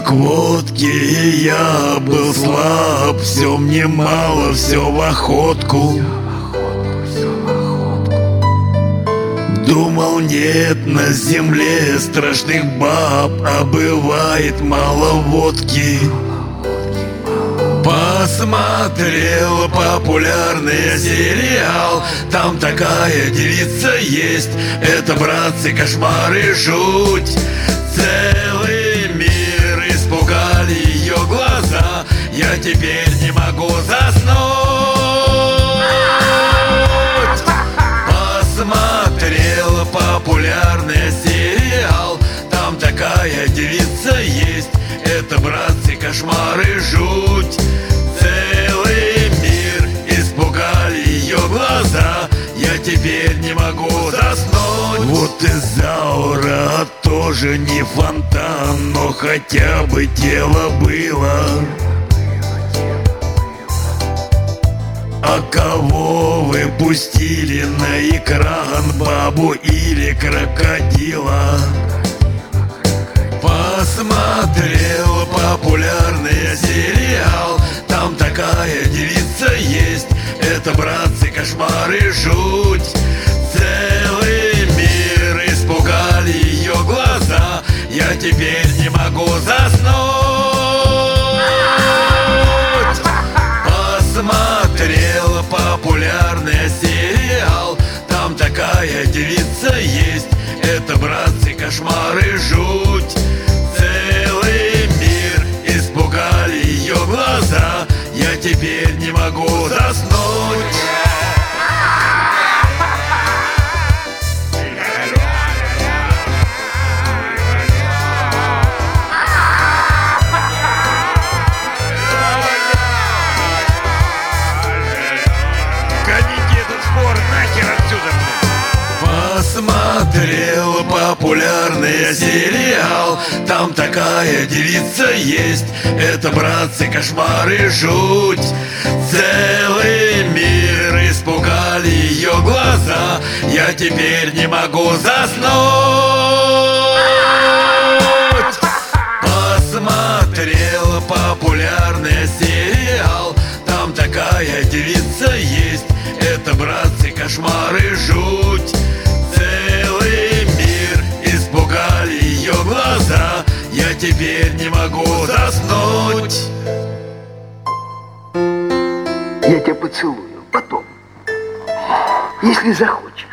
Глоток водки, и я был слаб. Все мне мало, все в охотку. Думал, нет на земле страшных баб, а бывает мало водки. Посмотрел популярный сериал, там такая девица есть. Это, братцы, кошмар и жуть. Целый мир испугали ее глаза. Я теперь не могу заснуть. Посмотрел популярный сериал, там такая девица есть. Это, братцы, кошмар и жуть. Целый мир испугали ее глаза. Я теперь не могу заснуть. Вот Изаура тоже не фонтан, но хотя бы тело было. А кого вы пустили на экран, бабу или крокодила? Посмотрел популярный сериал, там такая девица есть. Это, братцы, кошмар и жуть. Целый мир испугали ее глаза. Я теперь не могу заснуть. Посмотрел популярный сериал, там такая девица есть. Это, братцы, кошмар и жуть. Целый мир испугали ее глаза. Я теперь не могу заснуть. Гоните этот спор нахер отсюда, блин. Посмотрел популярный сериал, там такая девица есть. Это, братцы, кошмар и жуть. Целый мир испугали ее глаза. Я теперь не могу заснуть. Посмотрел популярный сериал, там такая девица есть. Это, братцы, кошмар и жуть. Целый мир испугали ее глаза. Я теперь не могу заснуть. Я тебя поцелую потом, если захочешь.